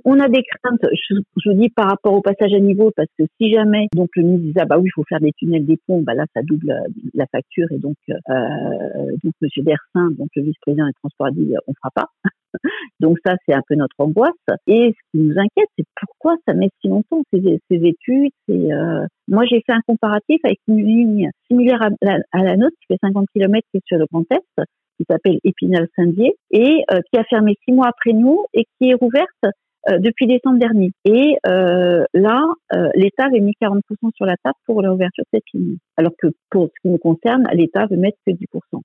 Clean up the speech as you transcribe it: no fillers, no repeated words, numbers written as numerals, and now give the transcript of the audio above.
On a des craintes, je vous dis par rapport au passage à niveau, parce que si jamais donc le ministre disait bah oui, il faut faire des tunnels, des ponts, bah là ça double la facture et donc Monsieur Dersin, donc le vice-président des Transports a dit on fera pas. Donc ça c'est un peu notre angoisse. Et ce qui nous inquiète, c'est pourquoi ça met si longtemps ces études. Moi j'ai fait un comparatif avec une ligne similaire à la nôtre qui fait 50 km qui est sur le Grand Est, qui s'appelle Épinal-Saint-Dié et qui a fermé 6 mois après nous et qui est rouverte depuis décembre dernier. Et là, l'État avait mis 40% sur la table pour l'ouverture de cette ligne. Alors que pour ce qui nous concerne, l'État veut mettre que 10%.